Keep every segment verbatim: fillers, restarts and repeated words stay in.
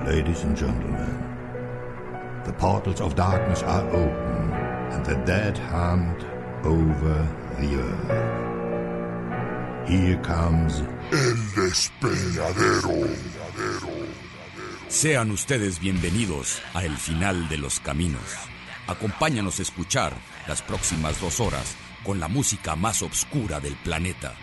Ladies and gentlemen, the portals of darkness are open, and the dead hand over the earth. Here comes El Despeñadero. Sean ustedes bienvenidos a El Final de los Caminos. Acompáñanos a escuchar las próximas dos horas con la música más oscura del planeta.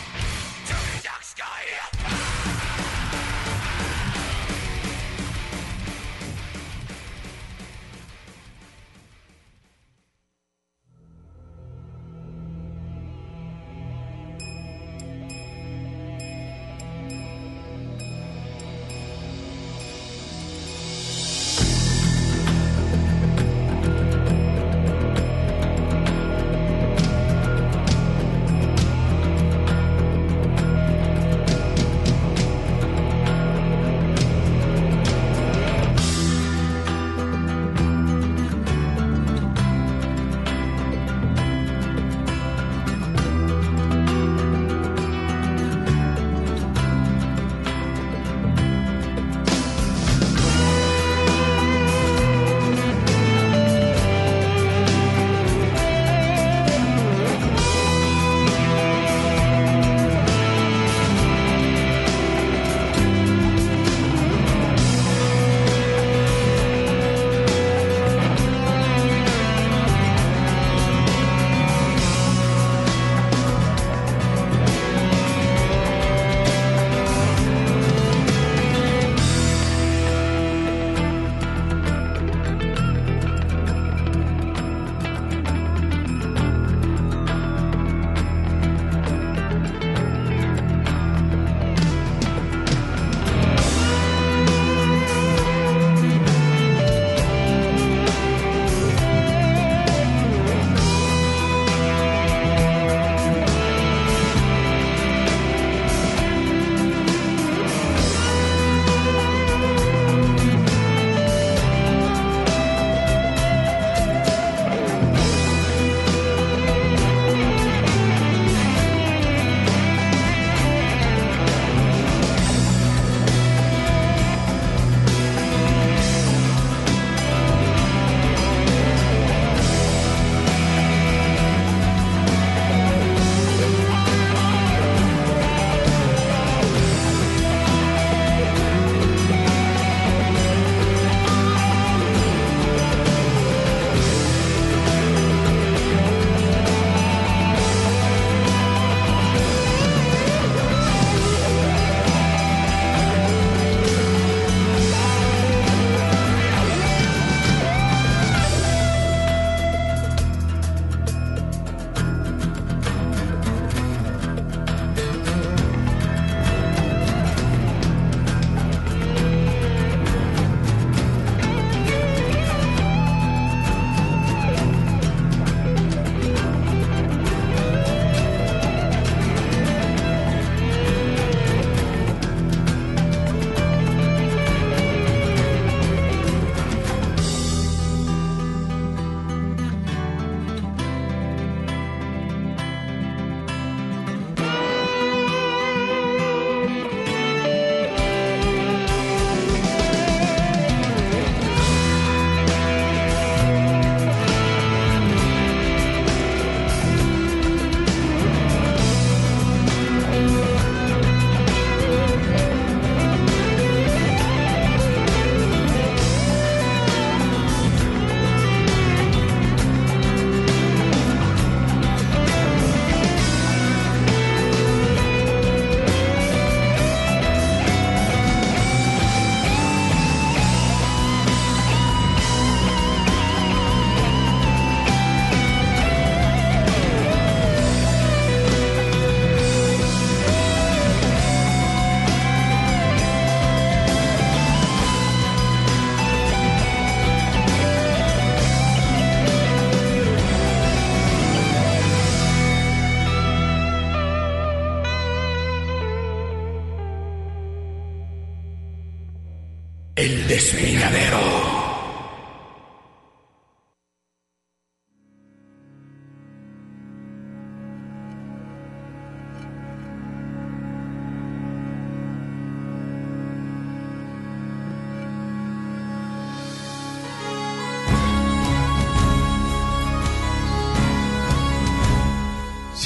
El Despeñadero.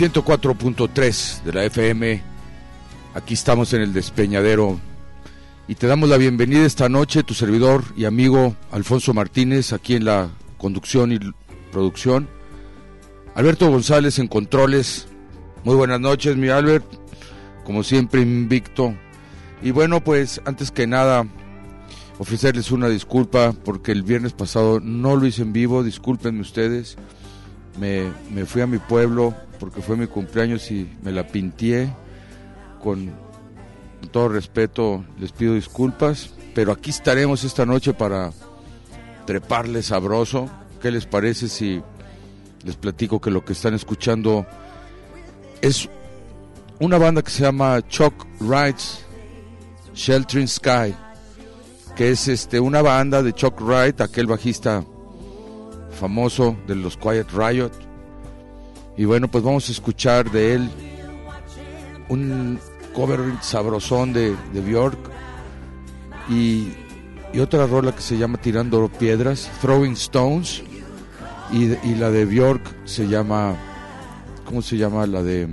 ciento cuatro punto tres de la F M. Aquí estamos en el Despeñadero y te damos la bienvenida esta noche, tu servidor y amigo Alfonso Martínez, aquí en la conducción y producción. Alberto González en controles. Muy buenas noches, mi Albert, como siempre invicto. Y bueno, pues antes que nada, ofrecerles una disculpa porque el viernes pasado no lo hice en vivo, discúlpenme ustedes. Me, me fui a mi pueblo porque fue mi cumpleaños y me la pinté. Con todo respeto les pido disculpas, pero aquí estaremos esta noche para treparles sabroso. ¿Qué les parece si les platico que lo que están escuchando es una banda que se llama Chuck Wright's Sheltering Sky, que es este una banda de Chuck Wright, aquel bajista famoso de los Quiet Riot? Y bueno, pues vamos a escuchar de él un cover sabrosón de, de Björk y, y otra rola que se llama Tirando Piedras, Throwing Stones, y, y la de Björk se llama, ¿cómo se llama? La de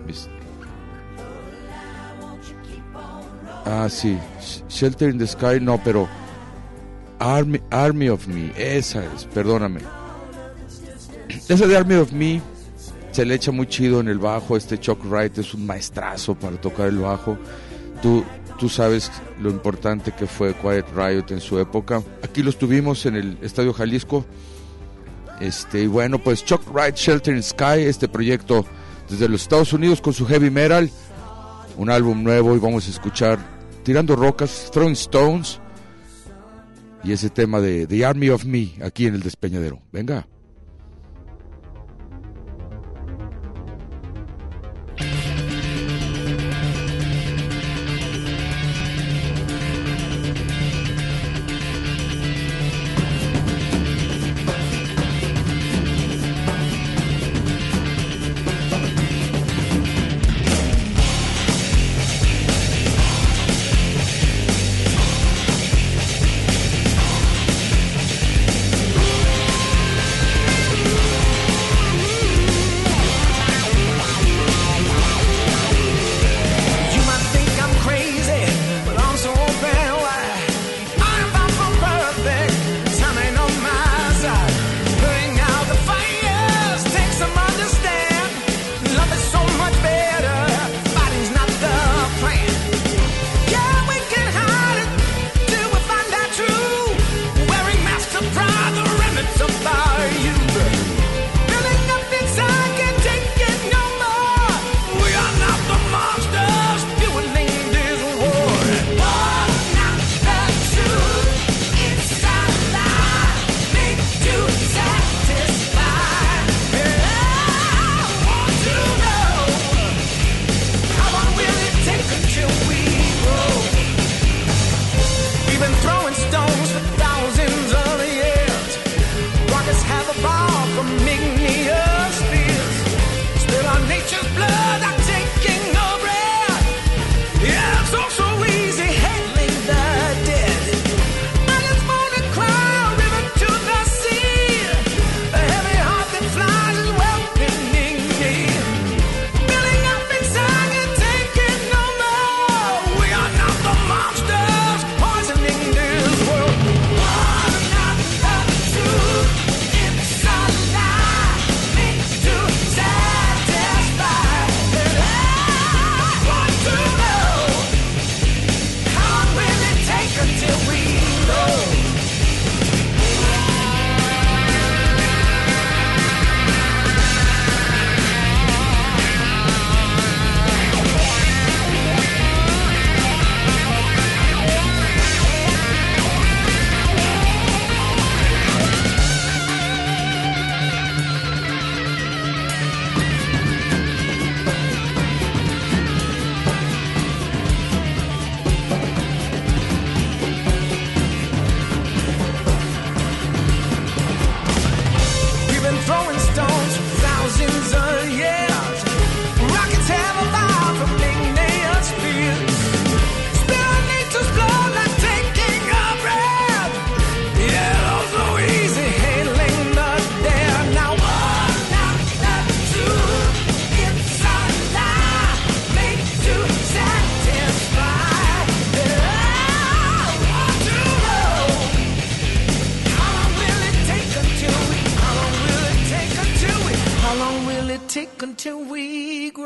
ah sí, Shelter in the Sky, no, pero Army, Army of Me, esa es, perdóname, esa de Army of Me se le echa muy chido en el bajo. Este Chuck Wright es un maestrazo para tocar el bajo. Tú, tú sabes lo importante que fue Quiet Riot en su época. Aquí los tuvimos en el Estadio Jalisco. Este, y bueno, pues Chuck Wright, Sheltering Sky, este proyecto desde los Estados Unidos con su heavy metal, un álbum nuevo, y vamos a escuchar Tirando Rocas, Throwing Stones y ese tema de The Army of Me aquí en el Despeñadero. Venga. Thank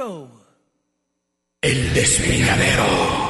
despeñadero. El despeñadero.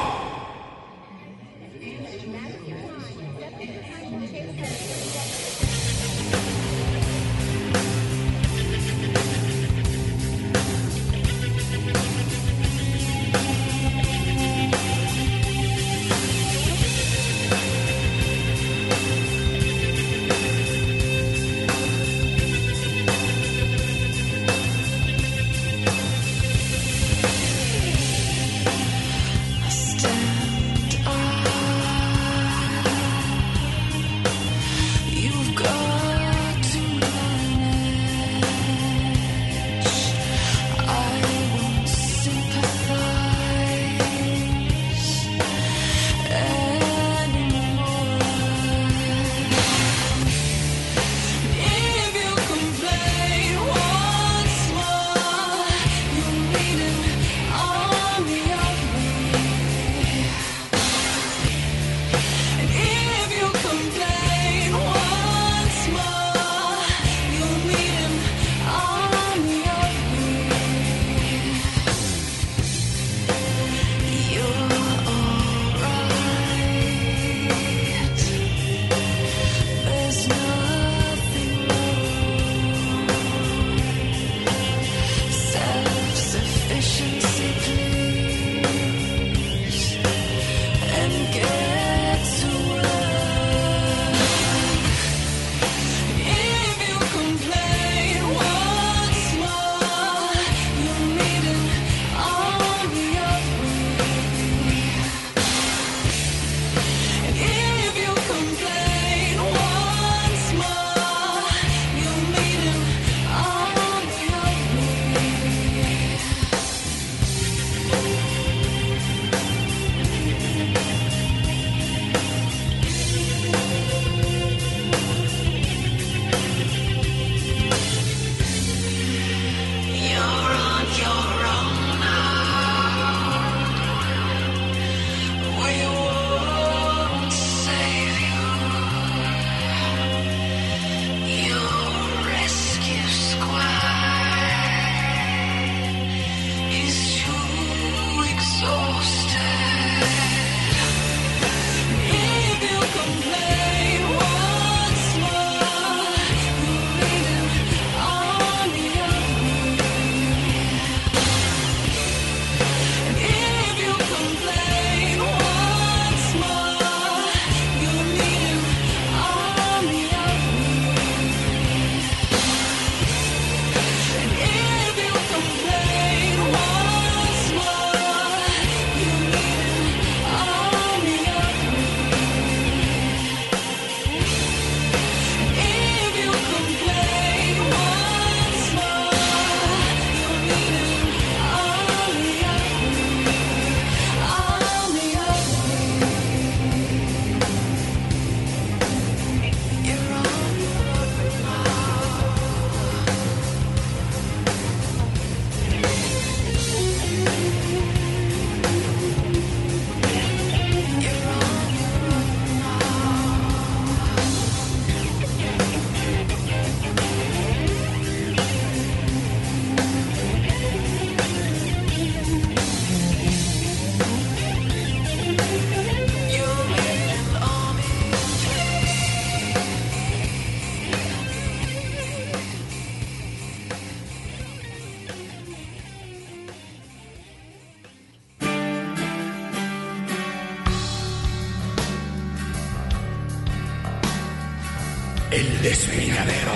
El despeñadero.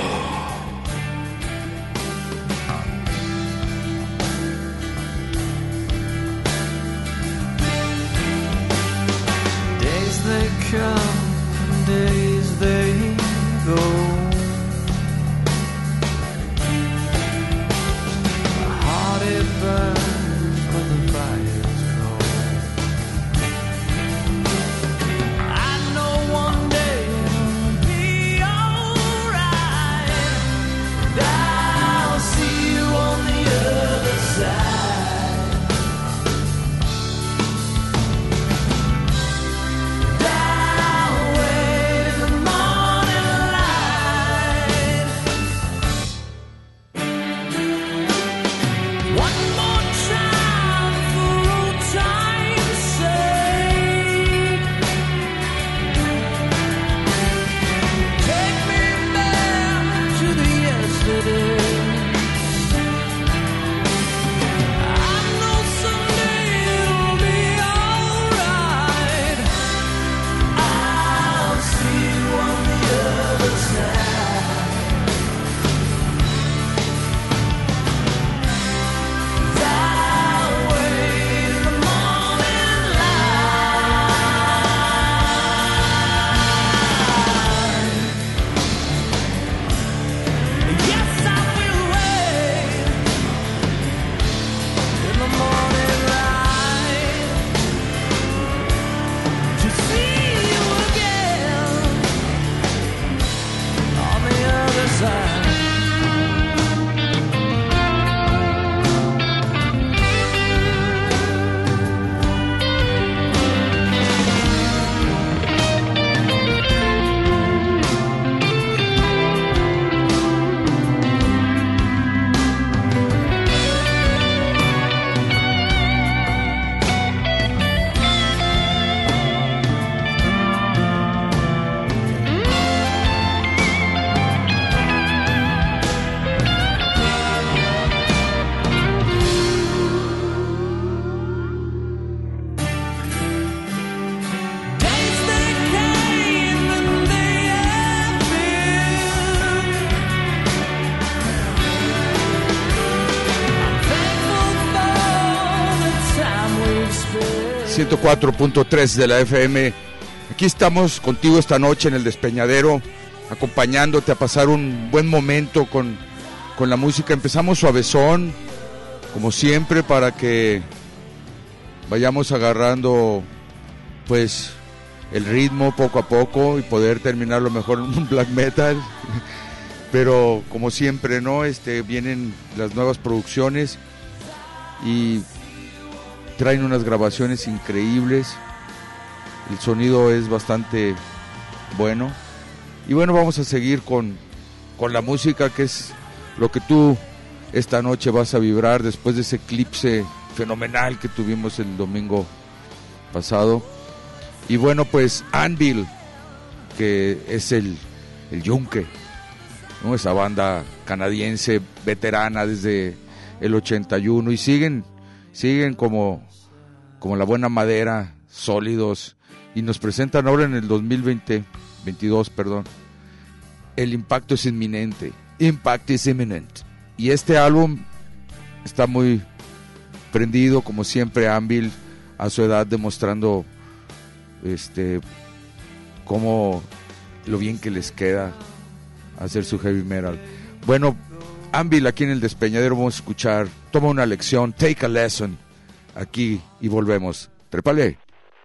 Days they come, days they go. My heart it burns, but the fire's low. I know one day it'll be alright. I'll see you on the other side. Down, wait in the ciento cuatro punto tres de la F M. Aquí estamos contigo esta noche en el Despeñadero, acompañándote a pasar un buen momento con, con la música. Empezamos suavezón, como siempre, para que vayamos agarrando pues el ritmo poco a poco y poder terminarlo mejor en un black metal. Pero como siempre, ¿no? Este, vienen las nuevas producciones y traen unas grabaciones increíbles. El sonido es bastante bueno. Y bueno, vamos a seguir con, con la música, que es lo que tú esta noche vas a vibrar después de ese eclipse fenomenal que tuvimos el domingo pasado. Y bueno, pues Anvil, que es el, el Yunque, ¿no? Esa banda canadiense veterana desde el ochenta y uno, y siguen, siguen como, como la buena madera, sólidos, y nos presentan ahora en el dos mil veinte, veintidós, perdón. El impacto es inminente. Impact is imminent. Y este álbum está muy prendido, como siempre, Anvil, a su edad, demostrando este cómo lo bien que les queda hacer su heavy metal. Bueno, Anvil, aquí en el Despeñadero vamos a escuchar Toma una lección, Take a Lesson, aquí, y volvemos. Trépale.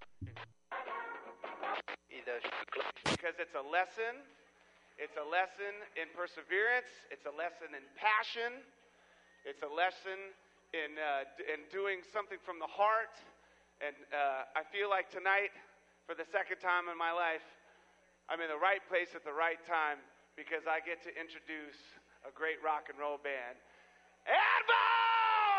Because it's a lesson, it's a lesson in perseverance, it's a lesson in passion, it's a lesson in uh, d- in doing something from the heart, and uh, I feel like tonight, for the second time in my life, I'm in the right place at the right time, because I get to introduce a great rock and roll band, Anvil!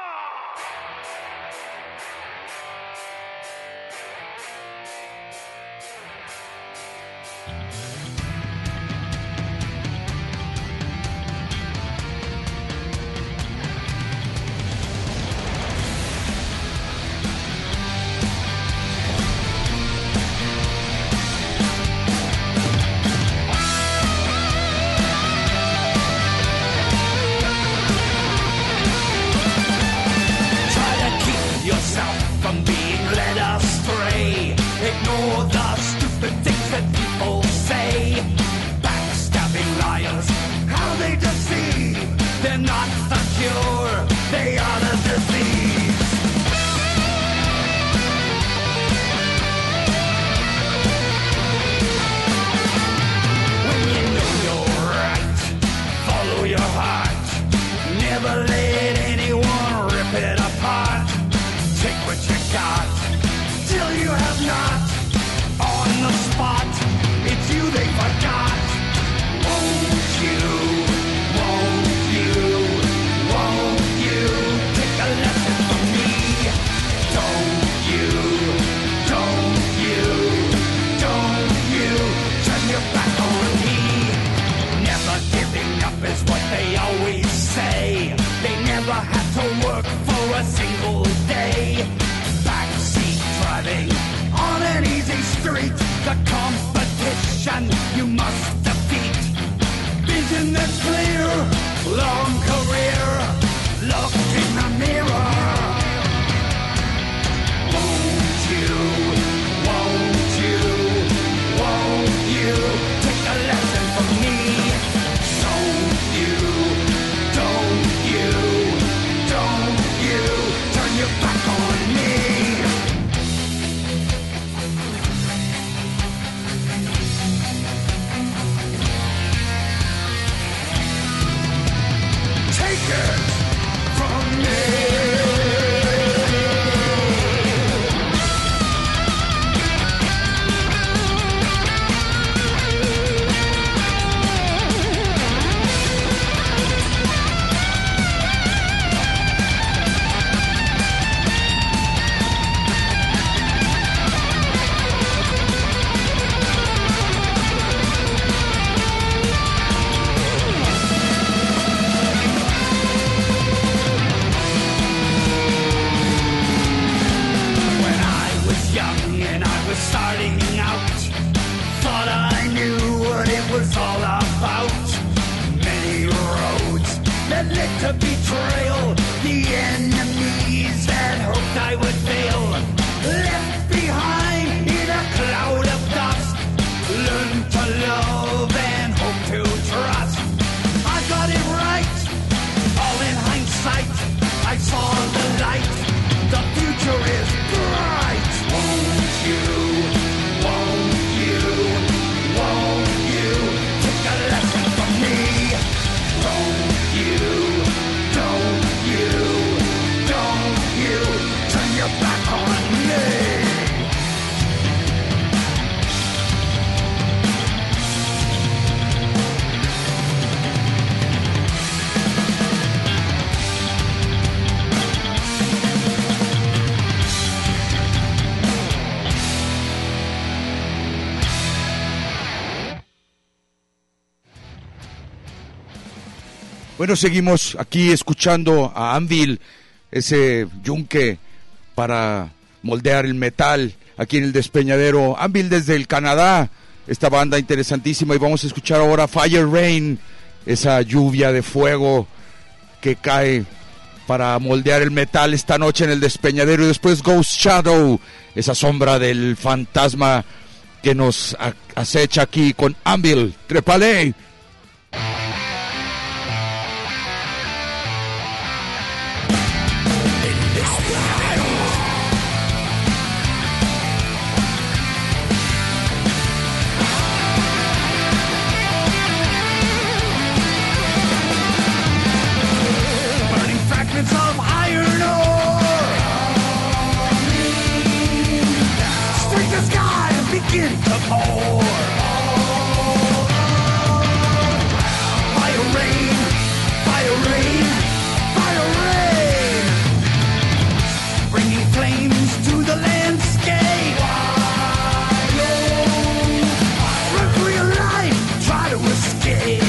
From being led astray, ignore the stupid things that people say. Backstabbing liars, how they deceive. They're not the cure, they are the disease. When you know you're right, follow your heart. Never let anyone rip it apart. Take what you got, till you have not. On the spot, it's you they forgot. Won't you, won't you, won't you take a lesson from me? Don't you, don't you, don't you turn your back on me. Never giving up is what they always say. They never have to work for a single day. Backseat driving on an easy street. The competition you must defeat. Vision that's clear, long career. Look in the mirror. Won't you, won't you, won't you take a lesson from me? Don't you, don't you, don't you turn your back on me. Take it from me. Starting out, thought I knew what it was all about. Many roads that led to betrayal, the enemies that hoped I would fail. Bueno, seguimos aquí escuchando a Anvil, ese yunque para moldear el metal aquí en el Despeñadero. Anvil desde el Canadá, esta banda interesantísima, y vamos a escuchar ahora Fire Rain, esa lluvia de fuego que cae para moldear el metal esta noche en el Despeñadero. Y después Ghost Shadow, esa sombra del fantasma que nos acecha aquí con Anvil. ¡Trépale! Of iron ore, strike the sky and begin to pour. Fire rain, fire rain, fire rain, bringing flames to the landscape. Run for your life, try to escape.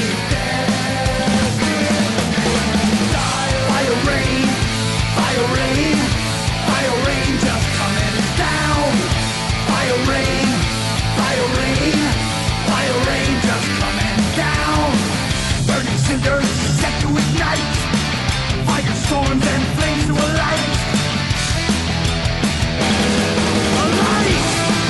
Cinders set to ignite, firestorms and flames to a light. A light!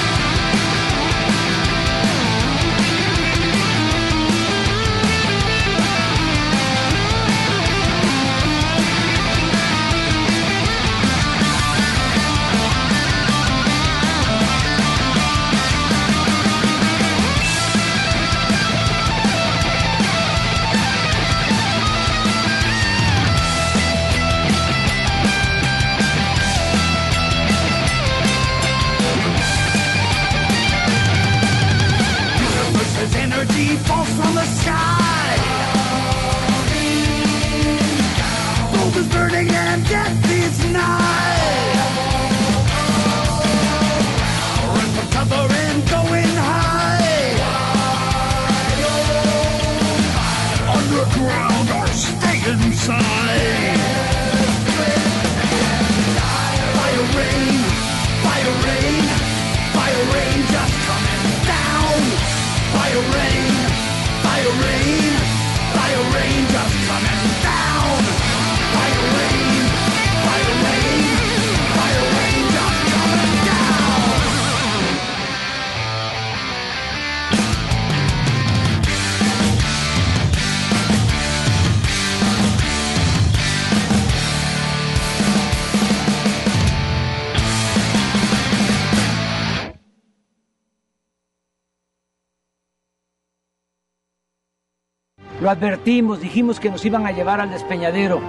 As energy falls from the sky, gold is burning and death is nigh. Run for cover and going high, underground or stay inside. Fire rain, fire rain, fire rain just coming down. Fire rain, fire rain, fire rain just coming down. Fire rain, fire rain, fire rain just coming down. Lo advertimos, dijimos que nos iban a llevar al Despeñadero.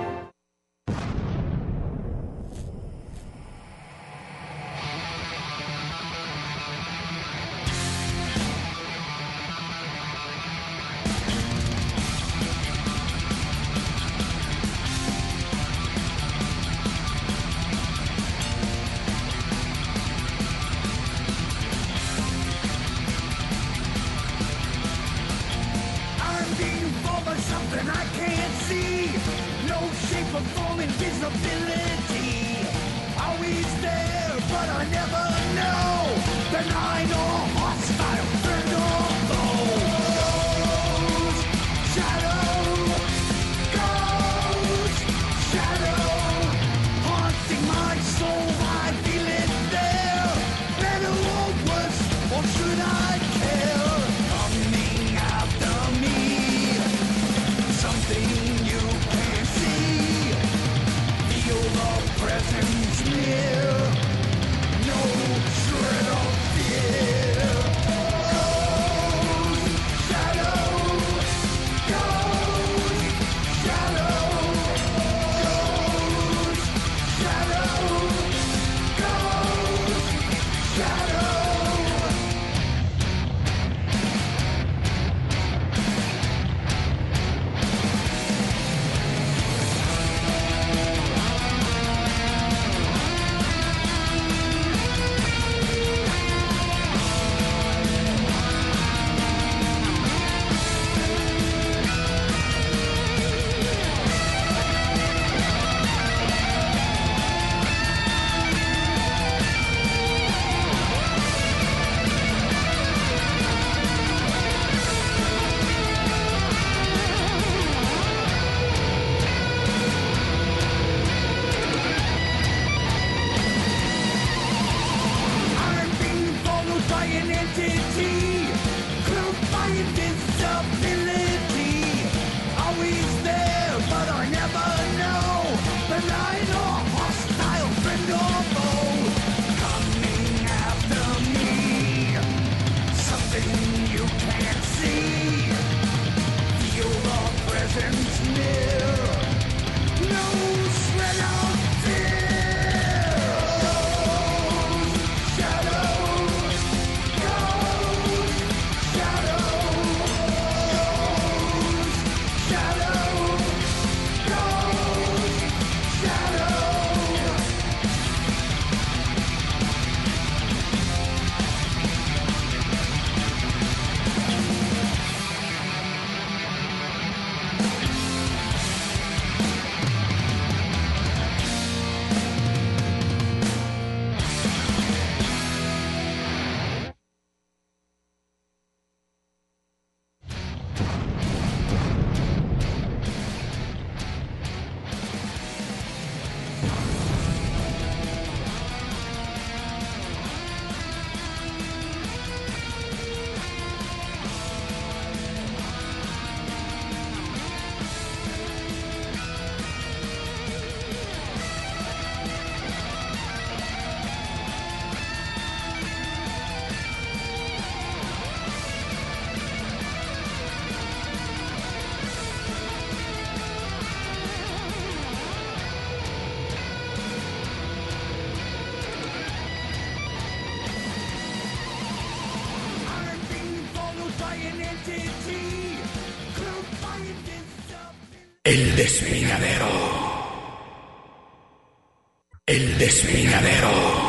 Something I can't see, no shape or form, invisibility. Always there, but I never know. Benign or hostile, friend or foe. Ghost, shadow, ghost, shadow, haunting my soul. I feel it there. Better or worse, or should I care? Coming after me. Something you can't see. Feel the presence near. No shred of fear. El despeñadero. El despeñadero.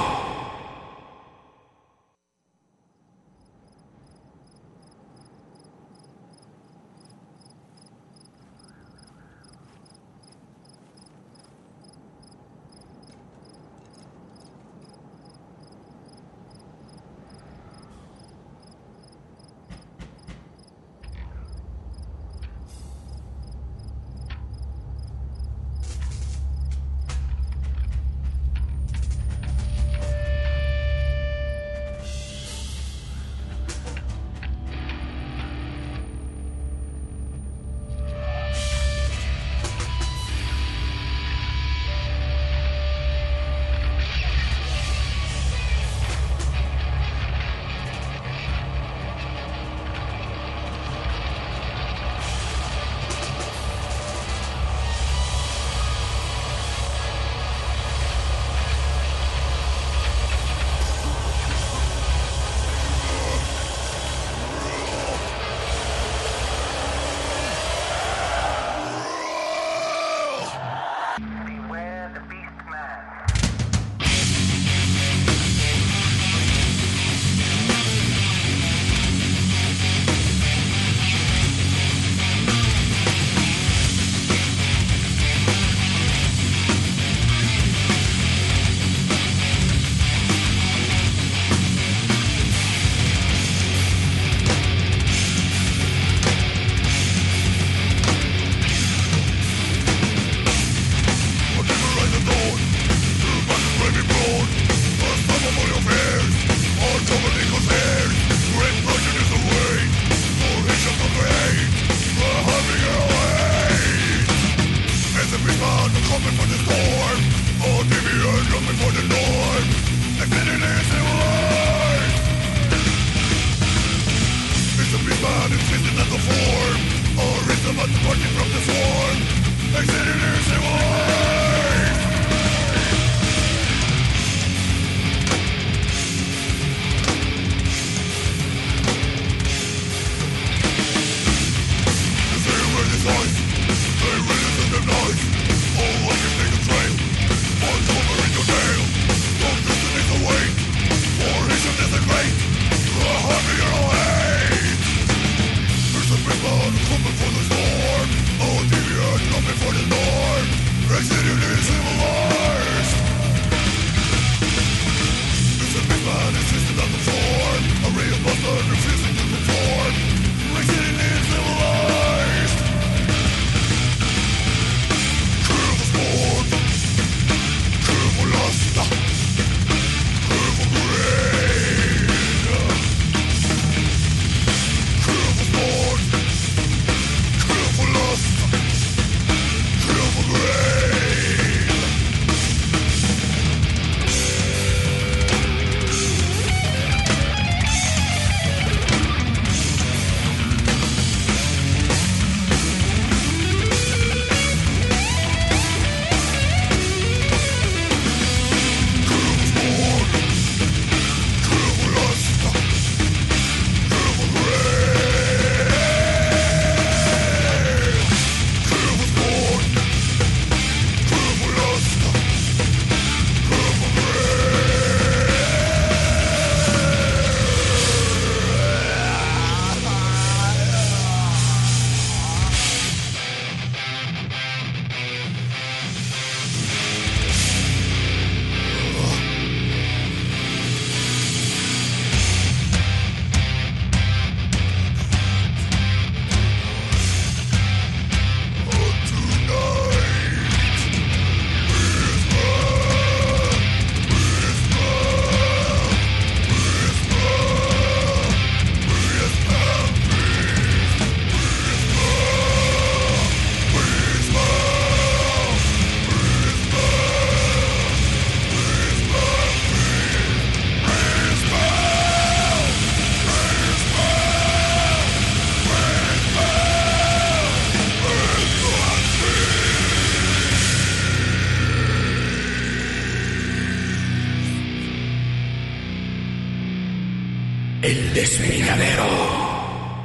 El despeñadero.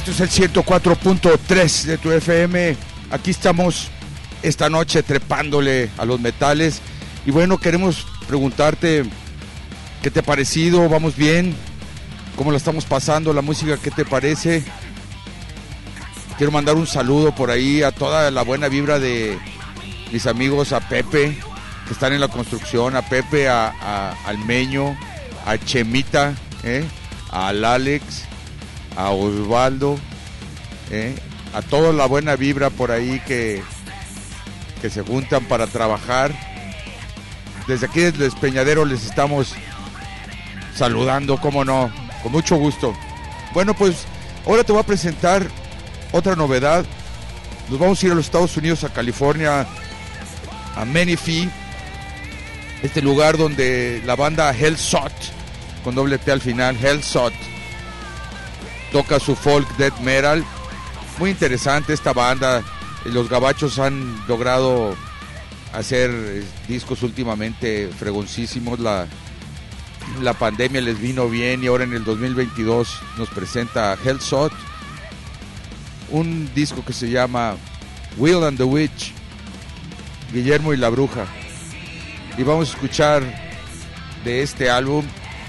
Esto es el ciento cuatro punto tres de tu F M. Aquí estamos esta noche trepándole a los metales. Y bueno, queremos preguntarte qué te ha parecido. ¿Vamos bien? ¿Cómo la estamos pasando? ¿La música qué te parece? Quiero mandar un saludo por ahí a toda la buena vibra de mis amigos, a Pepe, que están en la construcción, a Pepe, a, a al Meño, a Chemita, ¿eh? al Alex, a Osvaldo, ¿eh? a toda la buena vibra por ahí que, que se juntan para trabajar. Desde aquí, desde el Despeñadero, les estamos saludando, cómo no, con mucho gusto. Bueno, pues ahora te voy a presentar otra novedad. Nos vamos a ir a los Estados Unidos, a California, a Menifee, este lugar donde la banda Hellsot, con doble T al final, Hellsot, toca su folk death metal. Muy interesante esta banda. Los gabachos han logrado hacer discos últimamente fregoncísimos. La, la pandemia les vino bien y ahora en el dos mil veintidós nos presenta Hellsot un disco que se llama Will and the Witch, Guillermo y la Bruja. Y vamos a escuchar de este álbum.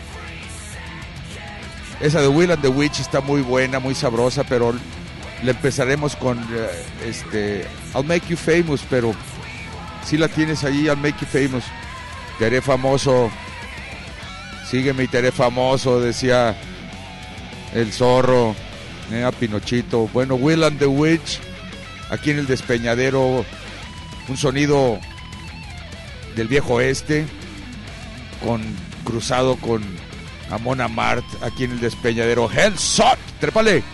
Esa de Will and the Witch está muy buena, muy sabrosa, pero le empezaremos con uh, este I'll Make You Famous, pero si la tienes ahí, I'll Make You Famous. Te haré famoso, sígueme y te haré famoso, decía el zorro, eh, a Pinochito. Bueno, Will and the Witch, aquí en el Despeñadero, un sonido del viejo oeste, con cruzado con Amon Amart, aquí en el Despeñadero. Hellsot, trépale.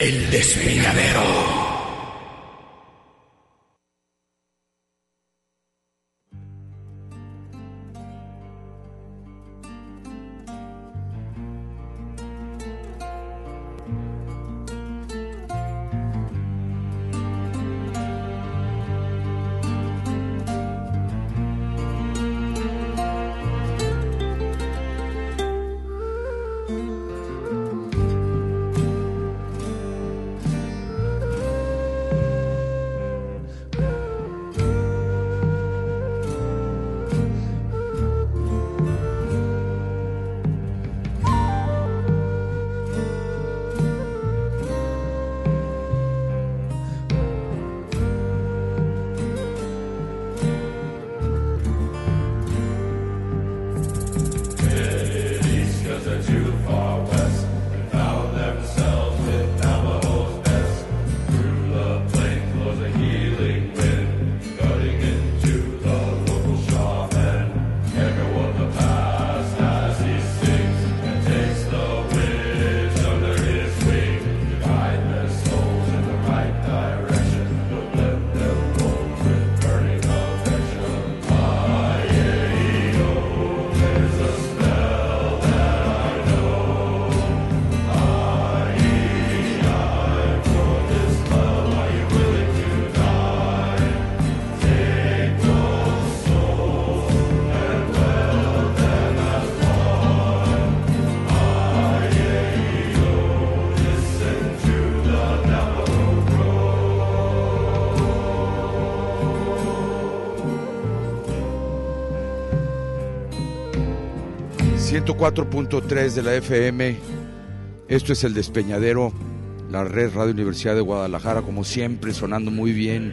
El Despeñadero. ciento cuatro punto tres de la F M. Esto es El Despeñadero, la red Radio Universidad de Guadalajara, como siempre, sonando muy bien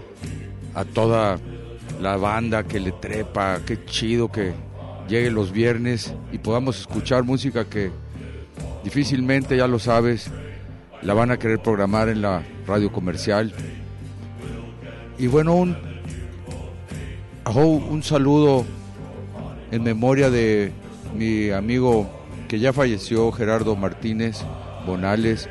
a toda la banda que le trepa. Qué chido que llegue los viernes y podamos escuchar música que difícilmente, ya lo sabes, la van a querer programar en la radio comercial. Y bueno, un, un saludo en memoria de mi amigo que ya falleció, Gerardo Martínez Bonales,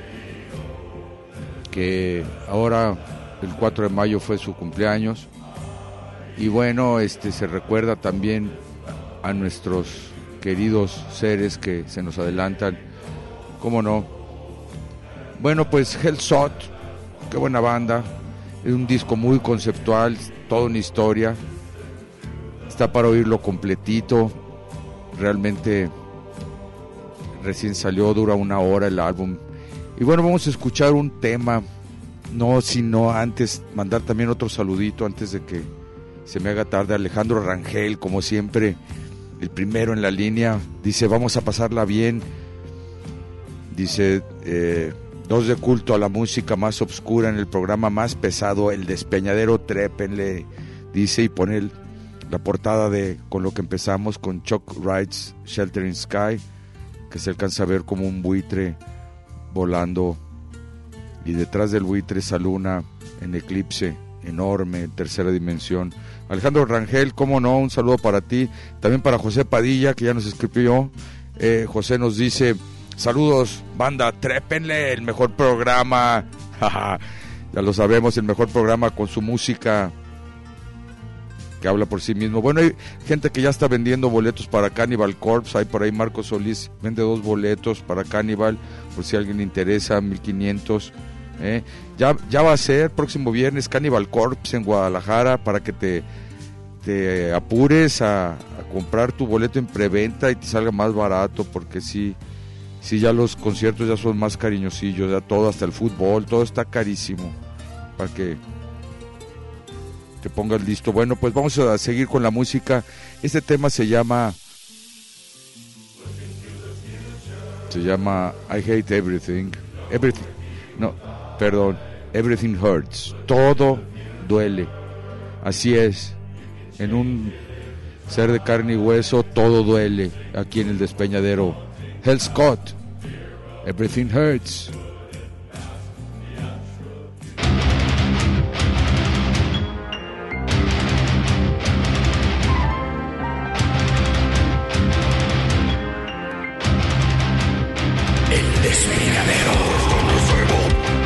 que ahora el cuatro de mayo fue su cumpleaños. Y bueno, este se recuerda también a nuestros queridos seres que se nos adelantan, cómo no. Bueno, pues Hellsot, qué buena banda, es un disco muy conceptual, toda una historia, está para oírlo completito. Realmente recién salió, dura una hora el álbum. Y bueno, vamos a escuchar un tema, no sino antes mandar también otro saludito antes de que se me haga tarde. Alejandro Rangel, como siempre, el primero en la línea, dice: vamos a pasarla bien. Dice, eh, dos de culto a la música más obscura en el programa más pesado, El Despeñadero, trépenle, dice, y pone el la portada de con lo que empezamos, con Chuck Wright's Sheltering Sky, que se alcanza a ver como un buitre volando, y detrás del buitre esa luna en eclipse enorme, tercera dimensión. Alejandro Rangel, cómo no, un saludo para ti, también para José Padilla, que ya nos escribió. eh, José nos dice: saludos banda, trépenle, el mejor programa. Ya lo sabemos, el mejor programa con su música que habla por sí mismo. Bueno, hay gente que ya está vendiendo boletos para Cannibal Corpse. Hay por ahí Marcos Solís, vende dos boletos para Cannibal, por si a alguien le interesa, mil quinientos. ¿eh? Ya, ya va a ser próximo viernes Cannibal Corpse en Guadalajara, para que te, te apures a, a comprar tu boleto en preventa y te salga más barato, porque sí, sí, ya los conciertos ya son más cariñosillos, ya todo, hasta el fútbol, todo está carísimo, para que te pongas listo. Bueno, pues vamos a seguir con la música. Este tema se llama se llama I Hate Everything. Everything. No, perdón. Everything Hurts. Todo duele. Así es. En un ser de carne y hueso, todo duele. Aquí en El Despeñadero. Hellscott. Everything Hurts. El Despeñadero.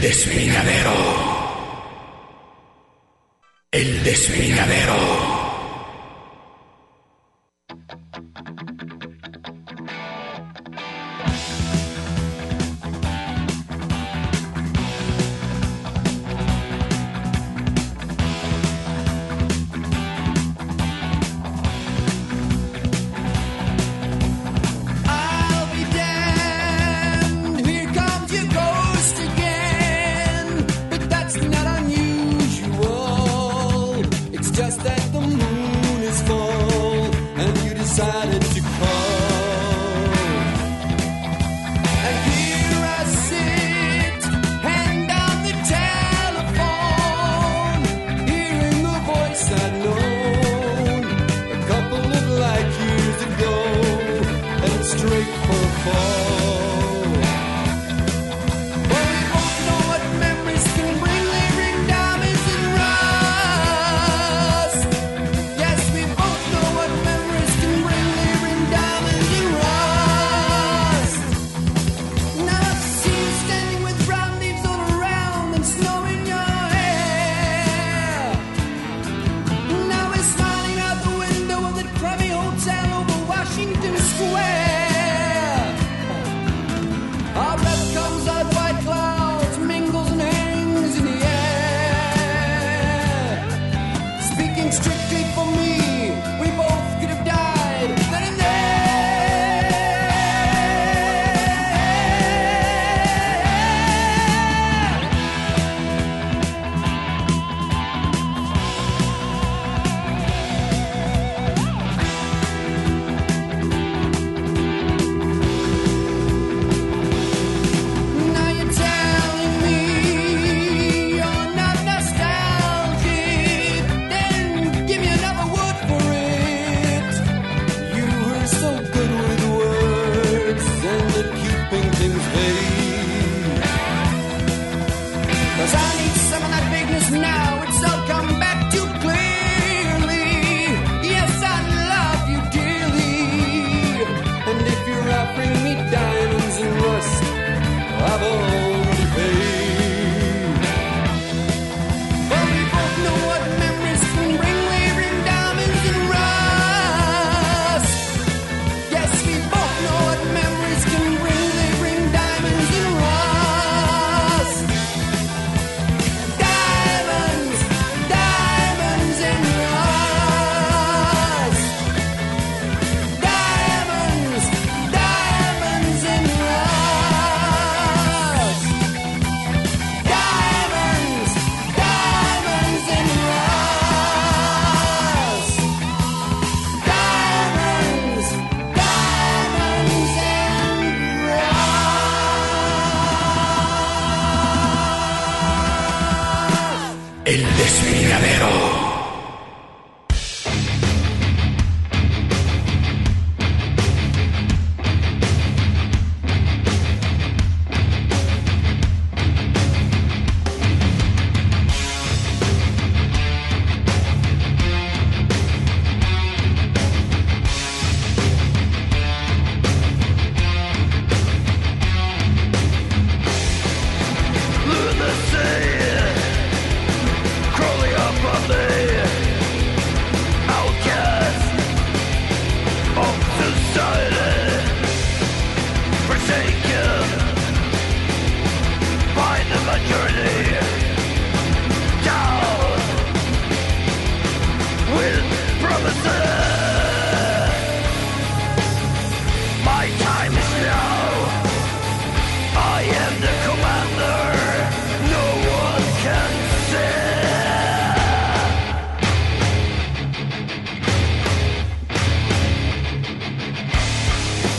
despeñadero. El despeñadero.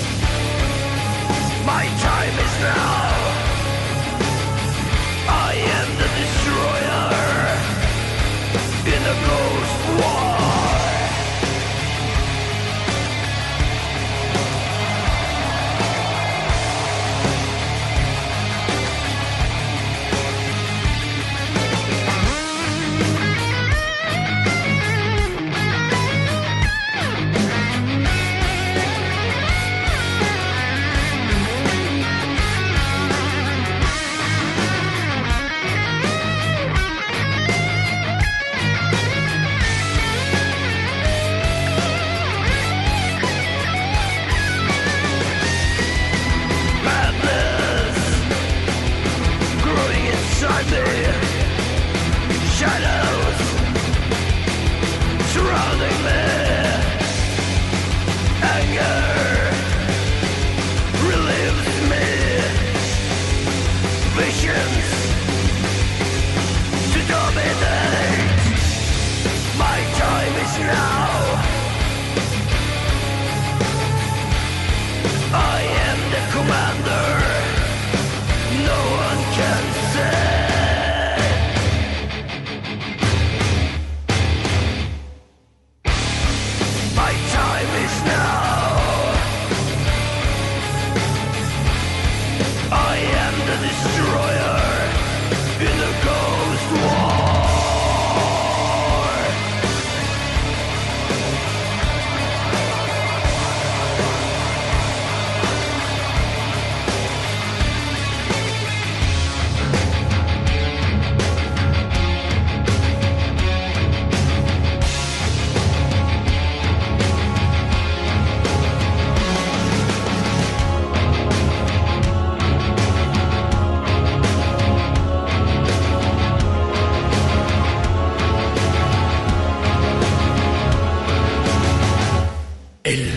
My time is now. I am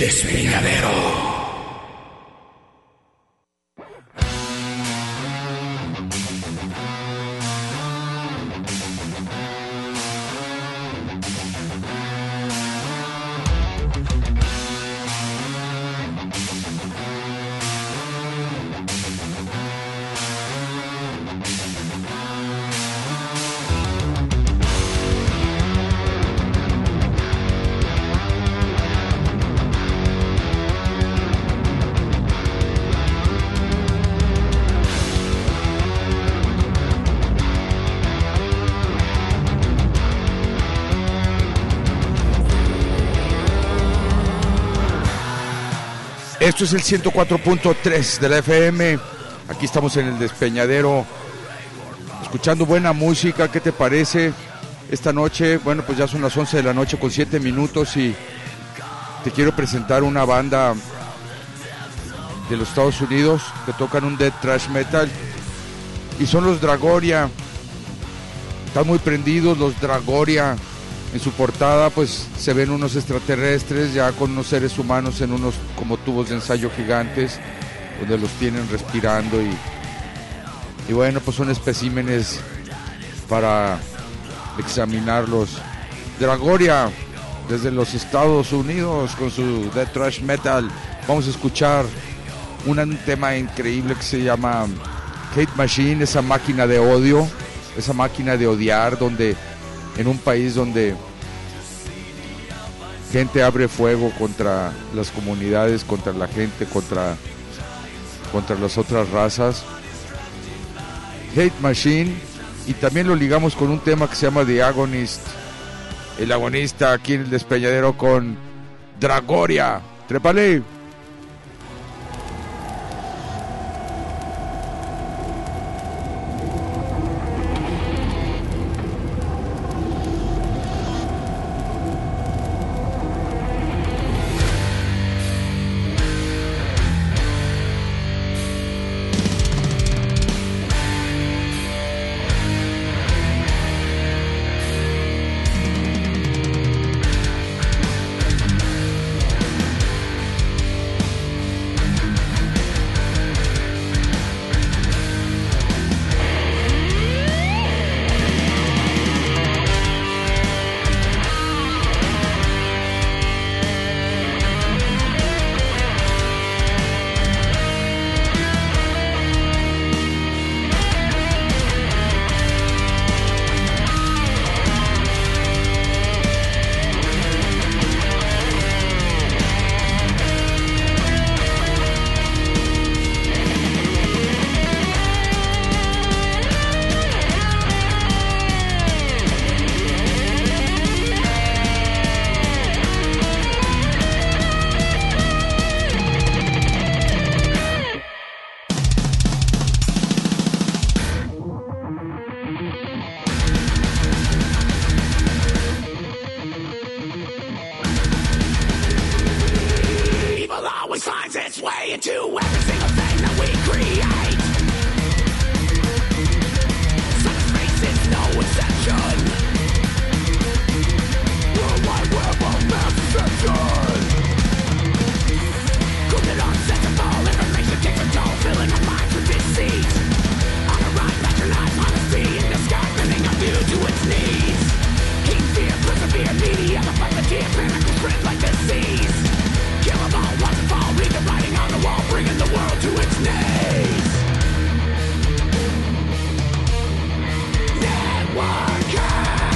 Despeñadero. Esto es el ciento cuatro punto tres de la F M. Aquí estamos en el Despeñadero, escuchando buena música. ¿Qué te parece esta noche? Bueno, pues ya son las once de la noche con siete minutos y te quiero presentar una banda de los Estados Unidos que tocan un death thrash metal y son los Dragoria. Están muy prendidos los Dragoria. En su portada pues se ven unos extraterrestres ya con unos seres humanos en unos como tubos de ensayo gigantes donde los tienen respirando y, y bueno, pues son especímenes para examinarlos. Dragoria desde los Estados Unidos con su death thrash metal. Vamos a escuchar un, un tema increíble que se llama Hate Machine, esa máquina de odio, esa máquina de odiar, donde en un país donde gente abre fuego contra las comunidades, contra la gente, contra, contra las otras razas. Hate Machine, y también lo ligamos con un tema que se llama The Agonist, el agonista, aquí en el Despeñadero con Dragoria. ¡Trépale! Network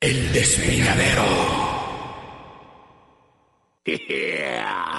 El Despeñadero. Yeah.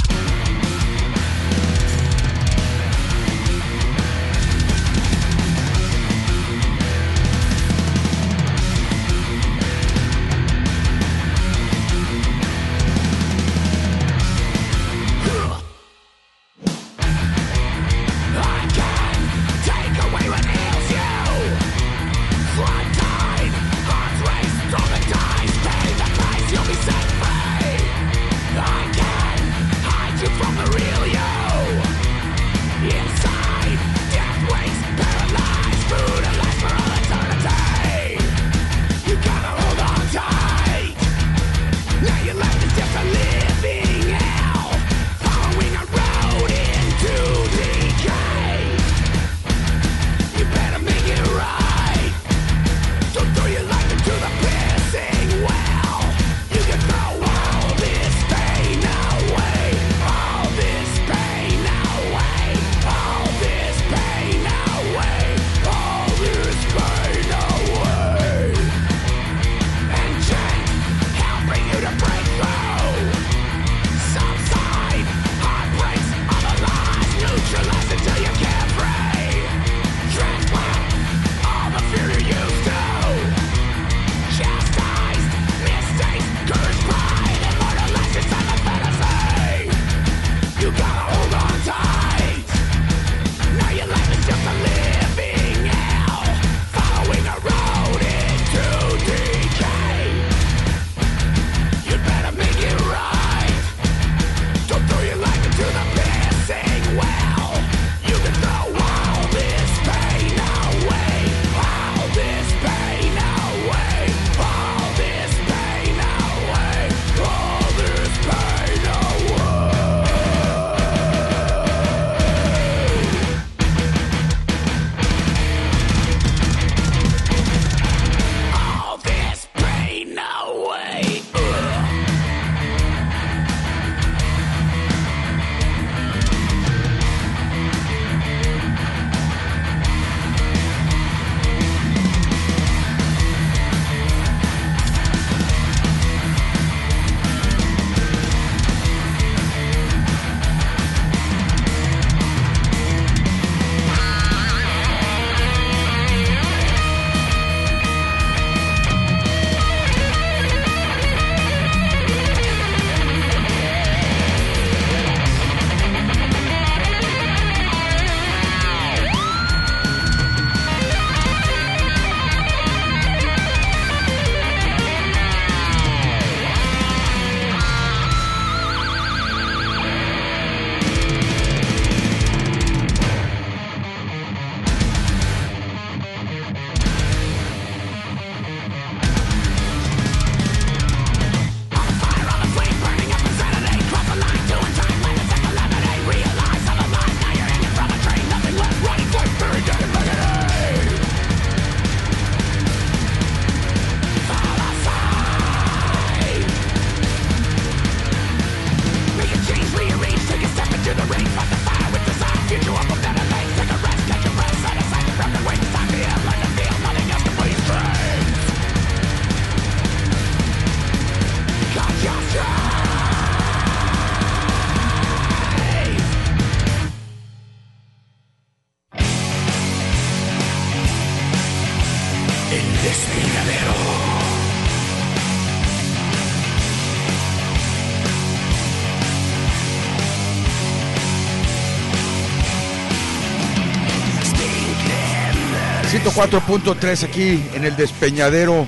ciento cuatro punto tres aquí en el Despeñadero.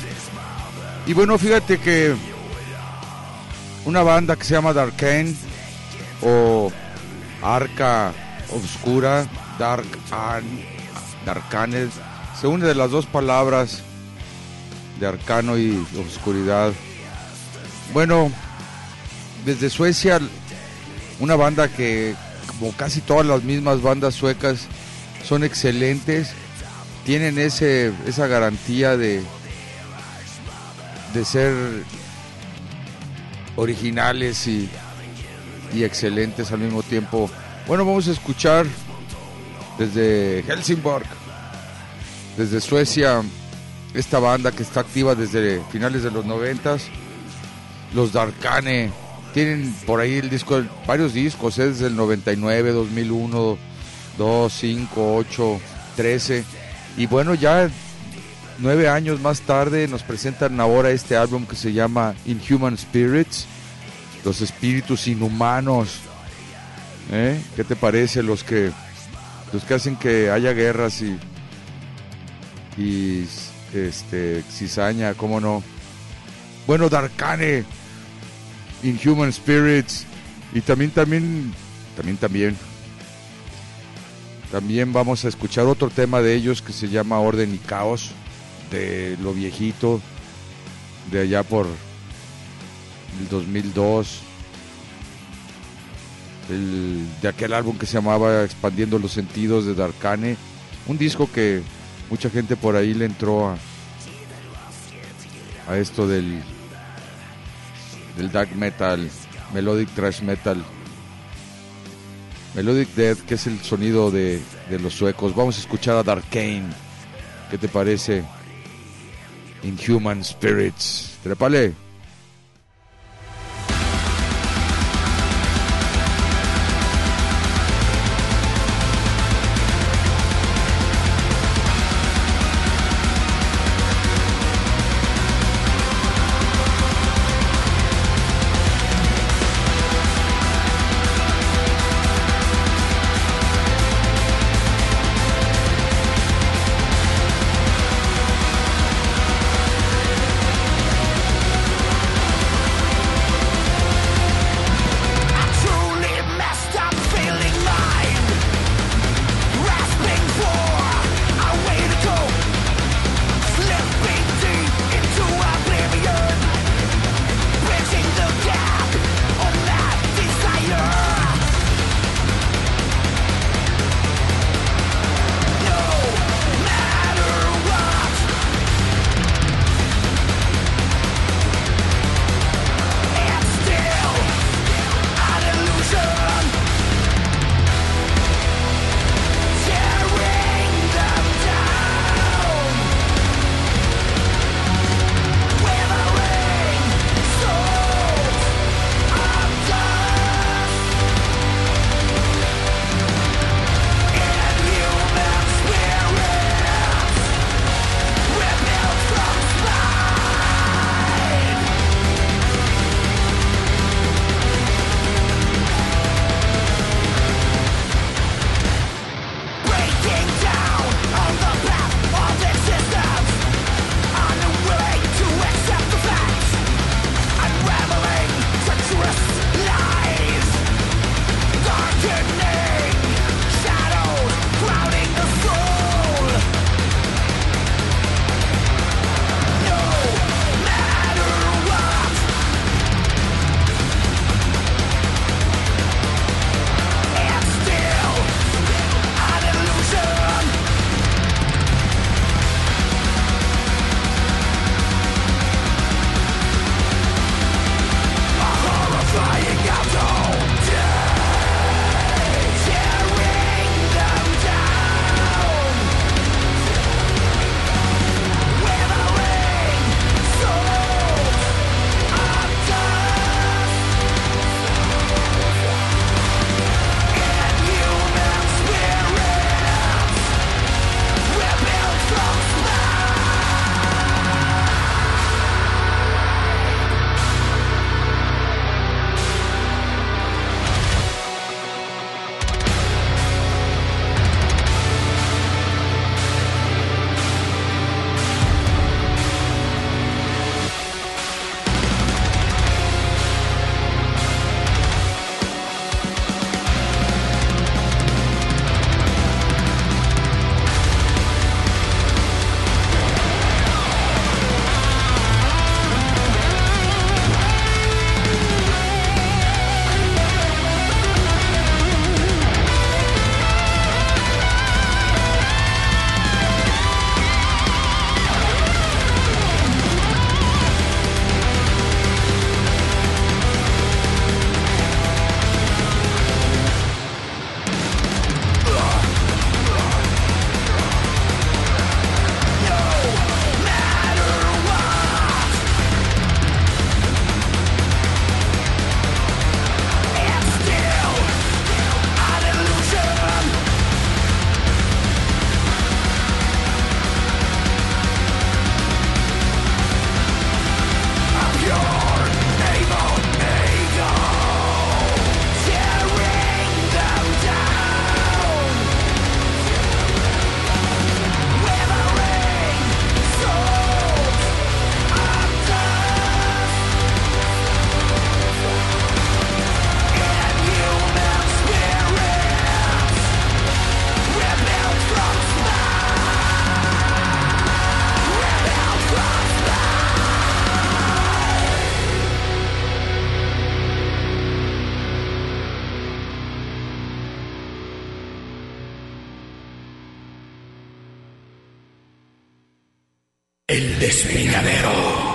Y bueno, fíjate que una banda que se llama Darkane o Arca Obscura, Dark An, Darkane, se une de las dos palabras de arcano y obscuridad. Bueno, desde Suecia, una banda que, como casi todas las mismas bandas suecas, son excelentes, tienen ese esa garantía de de ser originales y, y excelentes al mismo tiempo. Bueno, vamos a escuchar desde Helsingborg, desde Suecia, esta banda que está activa desde finales de los noventas, los Darkane, tienen por ahí el disco, varios discos, ¿eh? Desde el noventa y nueve, dos mil uno, dos, cinco, ocho, trece, y bueno, ya nueve años más tarde nos presentan ahora este álbum que se llama Inhuman Spirits, los espíritus inhumanos. ¿Eh? ¿Qué te parece? Los que los que hacen que haya guerras y y este cizaña, cómo no. Bueno, Darkane, Inhuman Spirits, y también también también también también vamos a escuchar otro tema de ellos que se llama Orden y Caos, de lo viejito, de allá por el dos mil dos. El, de aquel álbum que se llamaba Expandiendo los Sentidos, de Darkane, un disco que mucha gente por ahí le entró a, a esto del del dark metal, melodic thrash metal, melodic death, que es el sonido de, de los suecos. Vamos a escuchar a Darkane. ¿Qué te parece? Inhuman Spirits. Trépale. We'll be right back. El Despeñadero.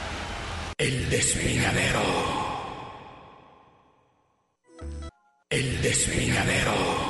El Despeñadero. El Despeñadero.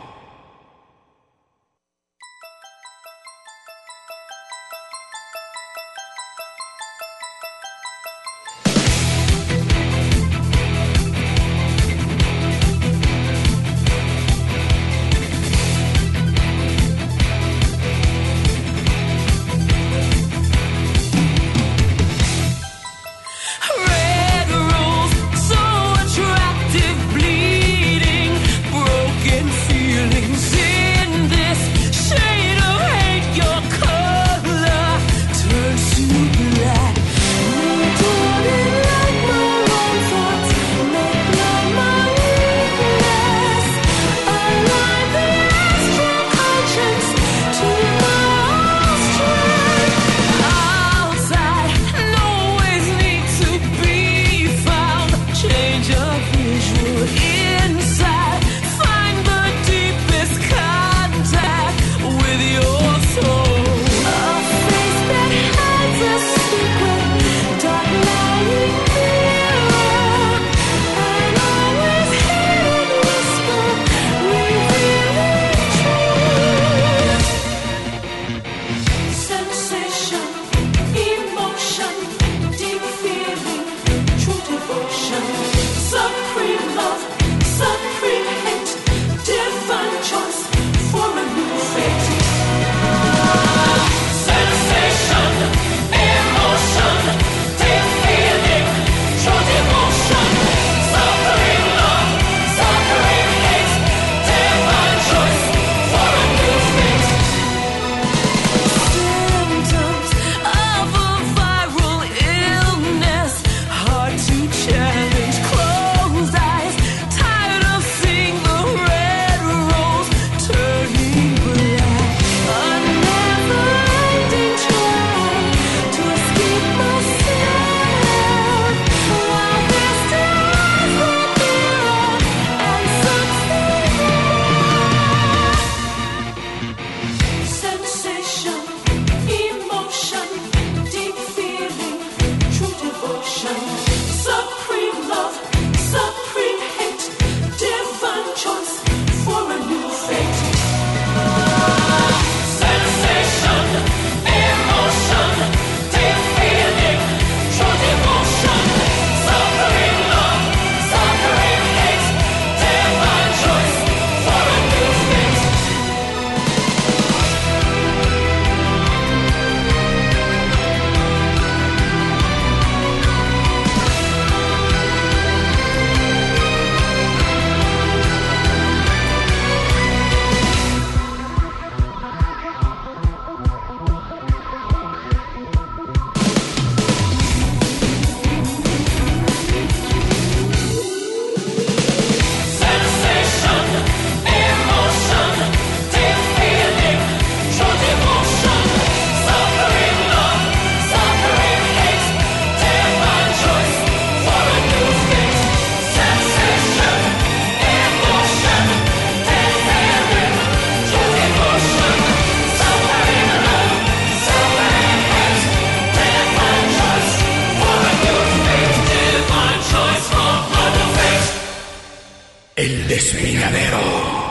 El Despeñadero.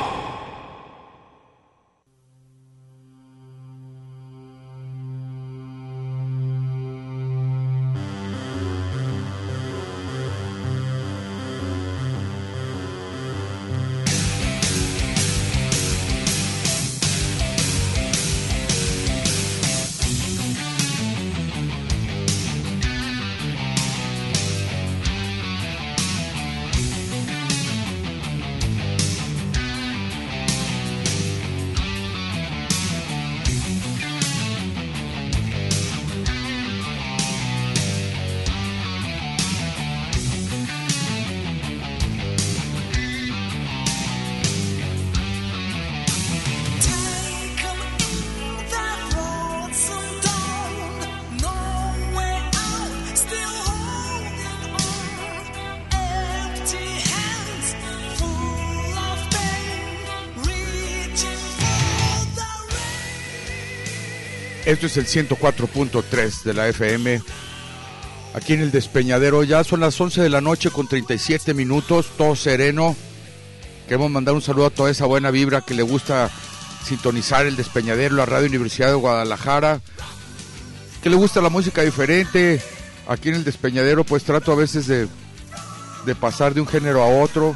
Esto es el ciento cuatro punto tres de la F M. Aquí en el Despeñadero ya son las once de la noche con treinta y siete minutos, todo sereno. Queremos mandar un saludo a toda esa buena vibra que le gusta sintonizar el Despeñadero, la Radio Universidad de Guadalajara, que le gusta la música diferente. Aquí en el Despeñadero pues trato a veces de, de pasar de un género a otro,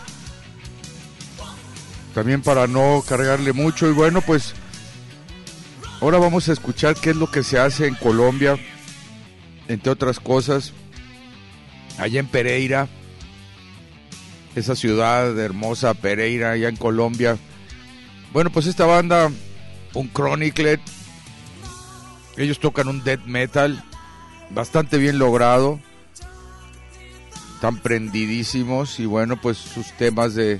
también para no cargarle mucho. Y bueno, pues ahora vamos a escuchar qué es lo que se hace en Colombia, entre otras cosas, allá en Pereira, esa ciudad hermosa, Pereira, allá en Colombia. Bueno, pues esta banda, un Chronicle, ellos tocan un death metal bastante bien logrado, están prendidísimos, y bueno, pues sus temas de,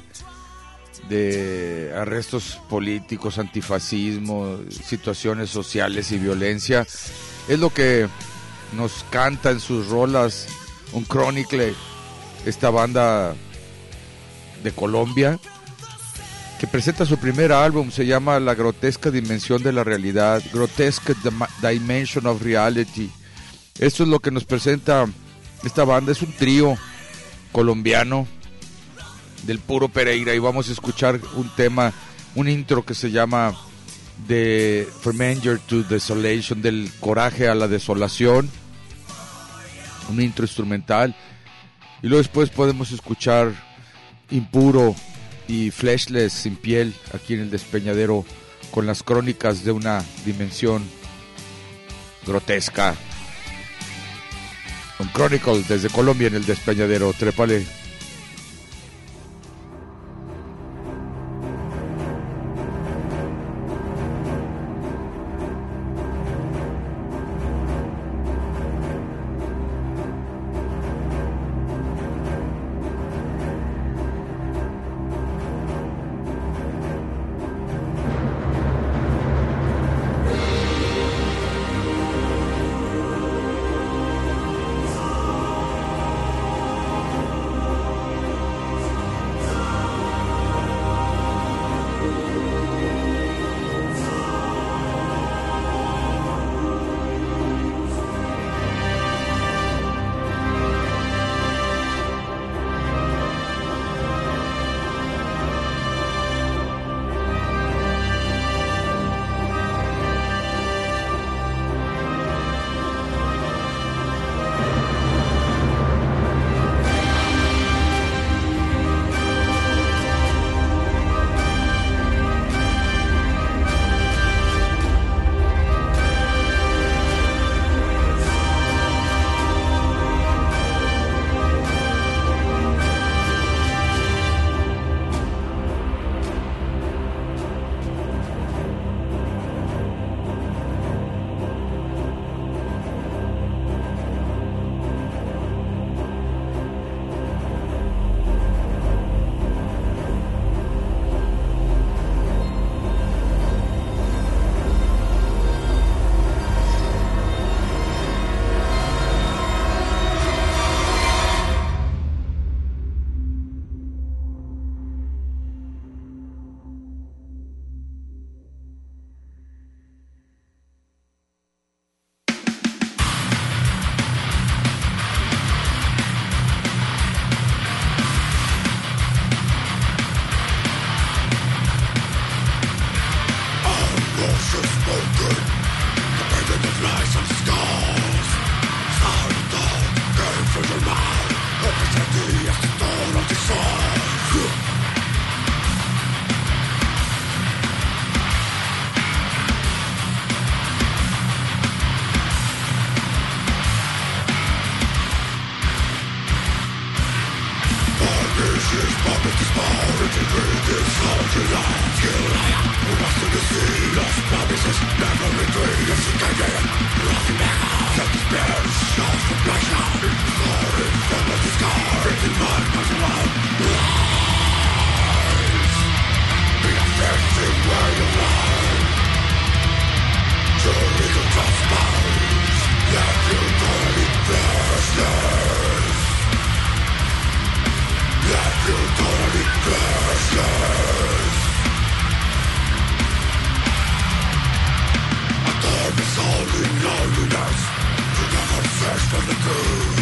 de arrestos políticos, antifascismo, situaciones sociales y violencia, es lo que nos canta en sus rolas un Chronicle, esta banda de Colombia, que presenta su primer álbum, se llama La Grotesca Dimensión de la Realidad, Grotesque Dimension of Reality. Esto es lo que nos presenta esta banda, es un trío colombiano del puro Pereira, y vamos a escuchar un tema, un intro que se llama de From Anger to Desolation, del coraje a la desolación, un intro instrumental, y luego después podemos escuchar Impuro y Fleshless, Sin Piel, aquí en el Despeñadero, con las crónicas de una dimensión grotesca. Un Chronicle desde Colombia en el Despeñadero. Trépale.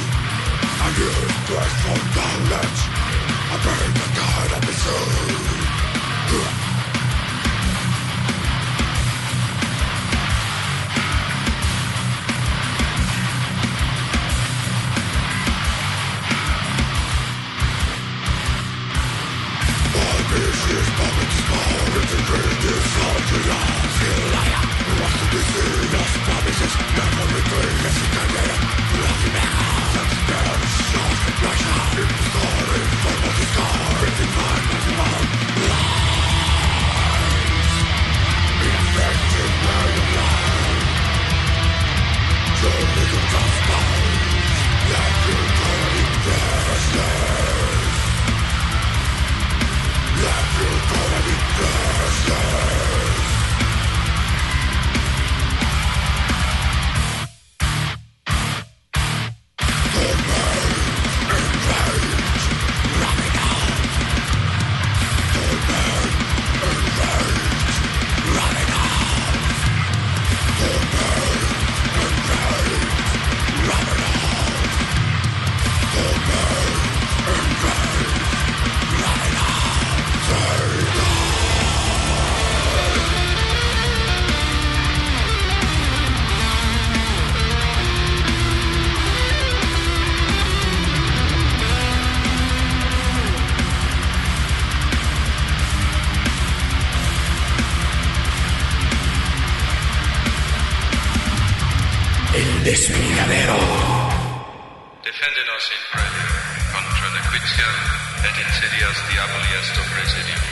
I use grace for knowledge. I bring the kind of the soul. El Despeñadero. Deféndenos in prole contra nequitiam et insidias diaboli est presidium.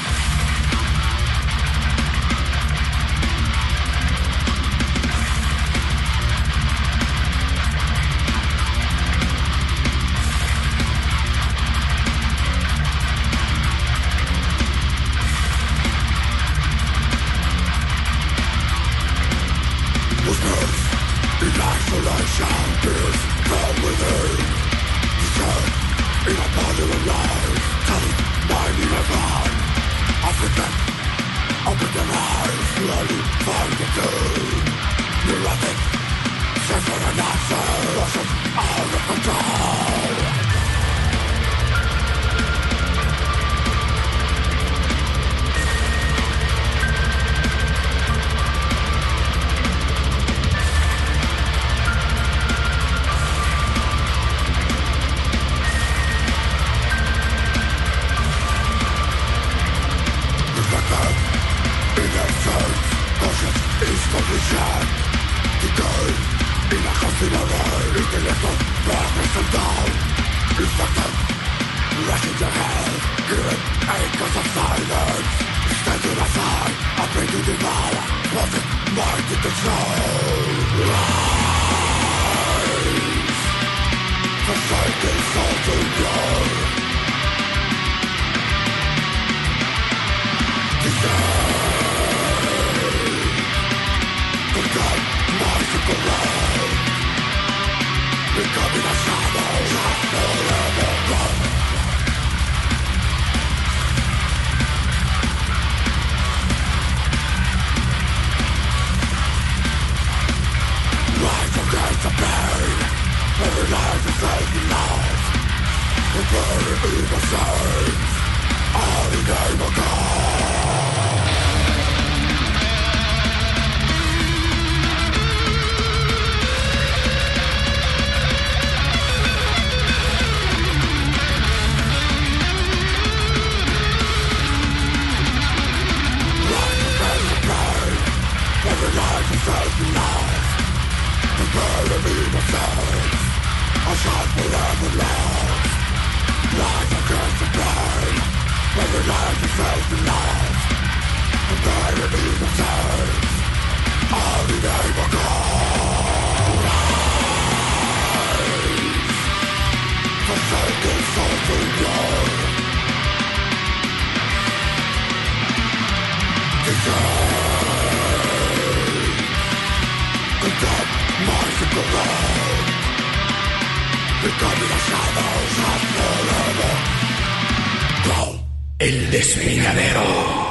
El Despeñadero.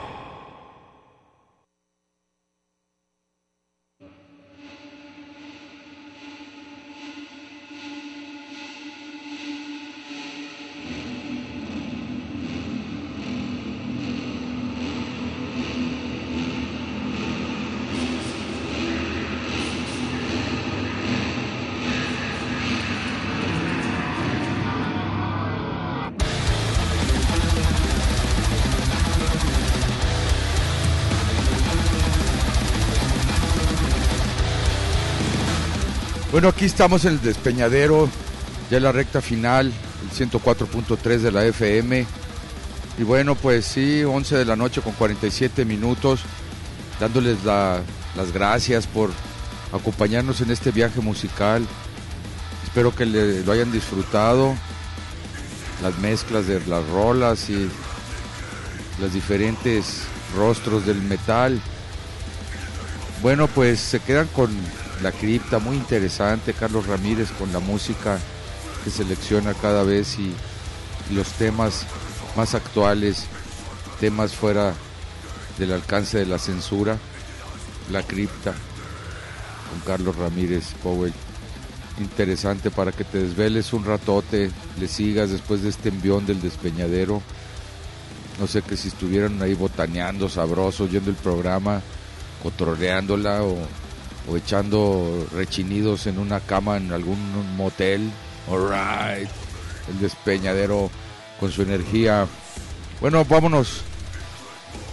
Bueno, aquí estamos en el Despeñadero, ya en la recta final, el ciento cuatro punto tres de la F M. Y bueno, pues sí, once de la noche con cuarenta y siete minutos, dándoles la, las gracias por acompañarnos en este viaje musical. Espero que le, lo hayan disfrutado, las mezclas de las rolas y los diferentes rostros del metal. Bueno, pues se quedan con La Cripta, muy interesante, Carlos Ramírez con la música que selecciona cada vez y, y los temas más actuales, temas fuera del alcance de la censura. La Cripta con Carlos Ramírez Powell, interesante para que te desveles un ratote, le sigas después de este envión del Despeñadero. No sé, que si estuvieran ahí botaneando sabroso, oyendo el programa, cotorreándola o o echando rechinidos en una cama en algún motel. Alright, el Despeñadero con su energía. Bueno, vámonos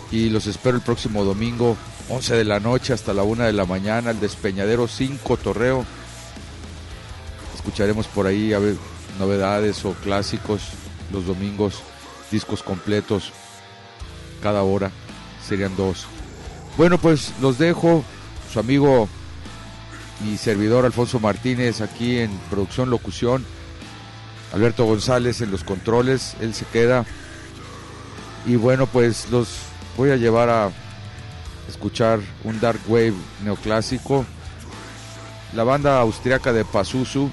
y los espero el próximo domingo, once de la noche hasta la una de la mañana, el Despeñadero sin cotorreo. Escucharemos por ahí a ver novedades o clásicos los domingos, discos completos cada hora, serían dos. Bueno, pues los dejo, su amigo y servidor Alfonso Martínez aquí en producción, locución, Alberto González en los controles, él se queda. Y bueno, pues los voy a llevar a escuchar un dark wave neoclásico, la banda austriaca de Pazuzu,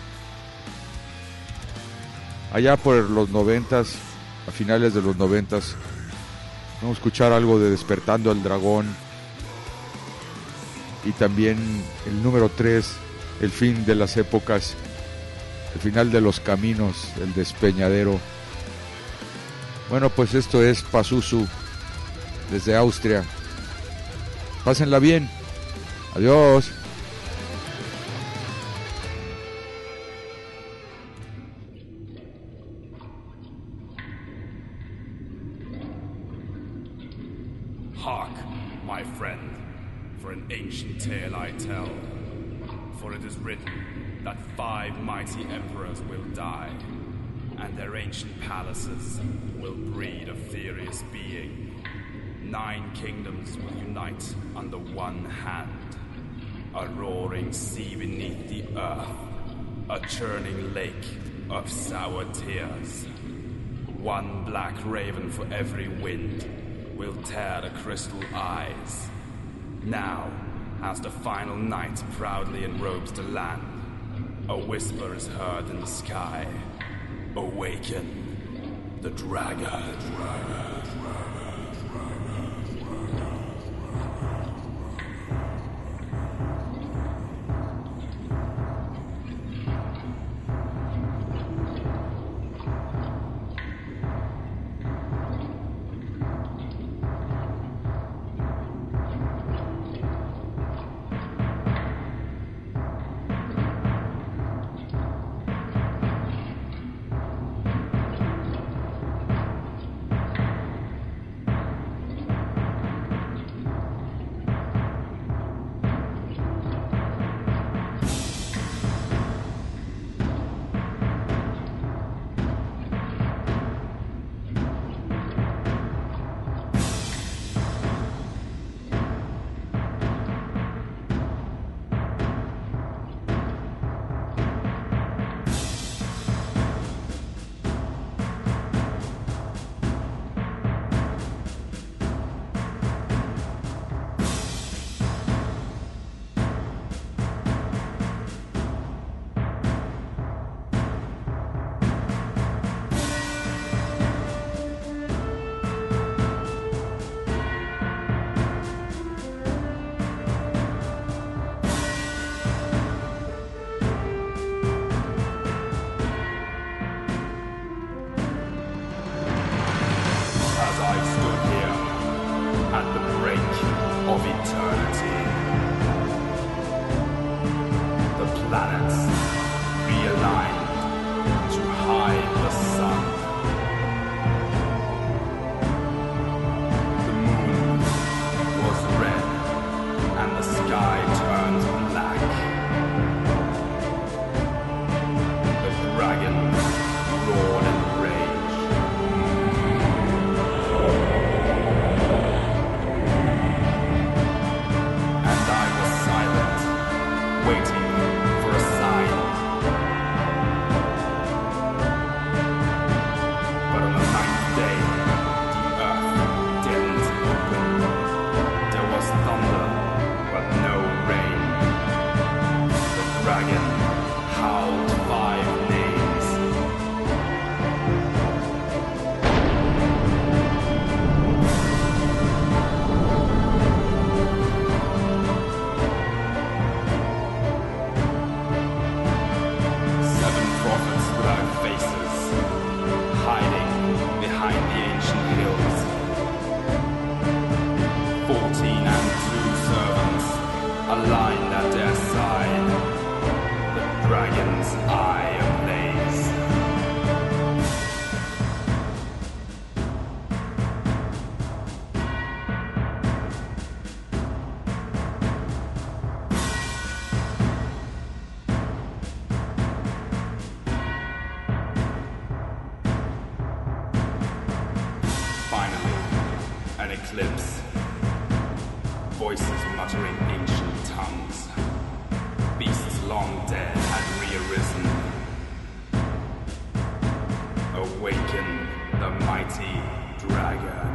allá por los noventas, a finales de los noventas. Vamos a escuchar algo de Despertando al Dragón y también el número tres, El fin de las épocas, el final de los caminos, el Despeñadero. Bueno, pues esto es Pazuzu desde Austria. Pásenla bien. Adiós. Hark, my friend, for an ancient tale I tell. For it is written that five mighty emperors will die, and their ancient palaces will breed a furious being. Nine kingdoms will unite under one hand. A roaring sea beneath the earth, a churning lake of sour tears. One black raven for every wind will tear the crystal eyes. Now, as the final night proudly enrobes the land, a whisper is heard in the sky. Awaken the dragon. The dragon. lips. Voices muttering ancient tongues. Beasts long dead had re-arisen. Awaken the mighty dragon.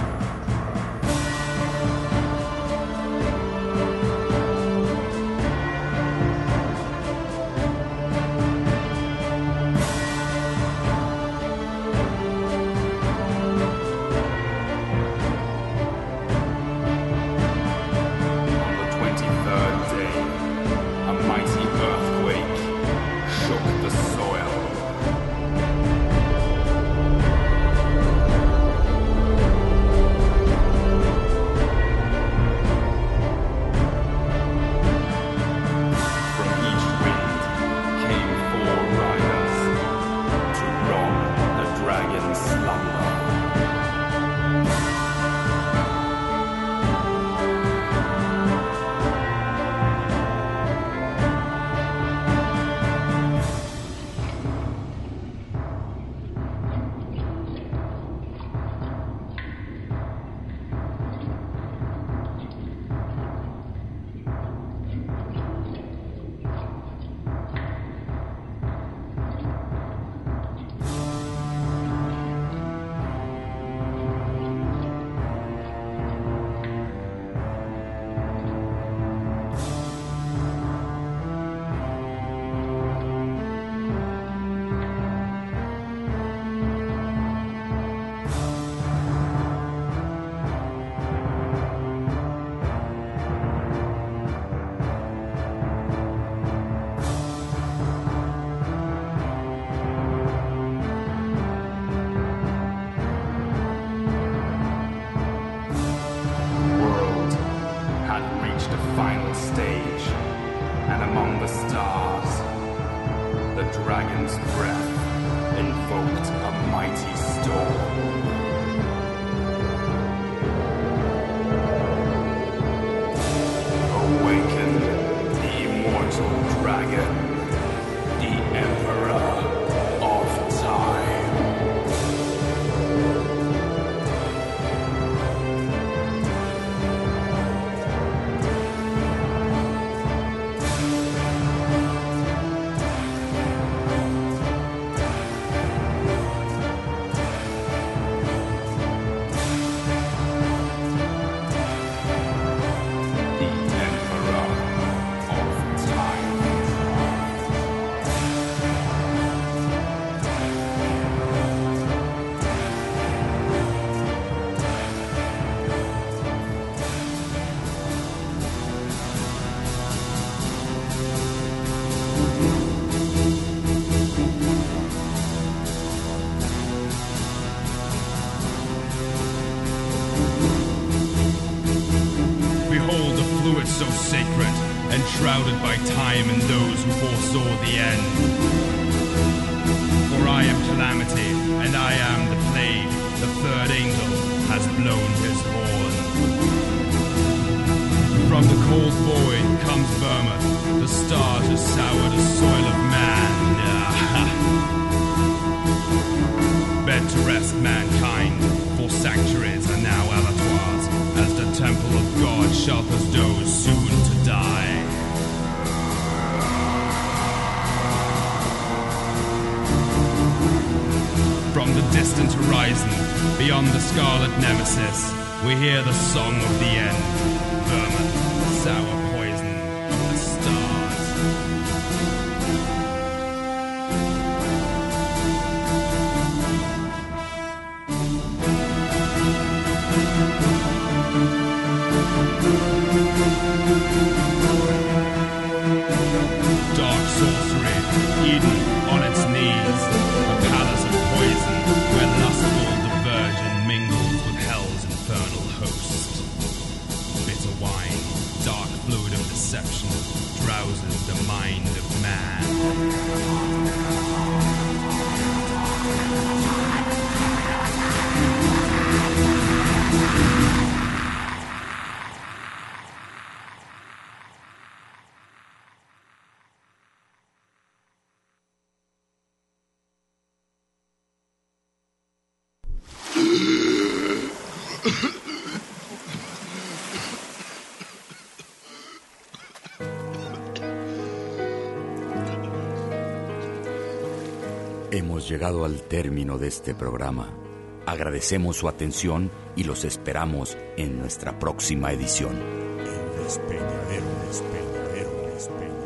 So sacred, enshrouded by time and those who foresaw the end. For I am calamity, and I am the plague. The third angel has blown his horn. From the cold void comes vermin. The stars have soured the soil of man. Bed to rest mankind, for sanctuaries are now abattoirs, as the temple of God shelters those soon to die. From the distant horizon, beyond the scarlet nemesis, we hear the song of the end. Vermin, sour poison of the stars. Dark sorcery, Eden on its knees, a palace of poison, where lustful diversion mingles with hell's infernal host. Bitter wine, dark fluid of deception, drowses the mind of man. Hemos llegado al término de este programa. Agradecemos su atención y los esperamos en nuestra próxima edición. El despeñadero, despeñadero, despeñadero.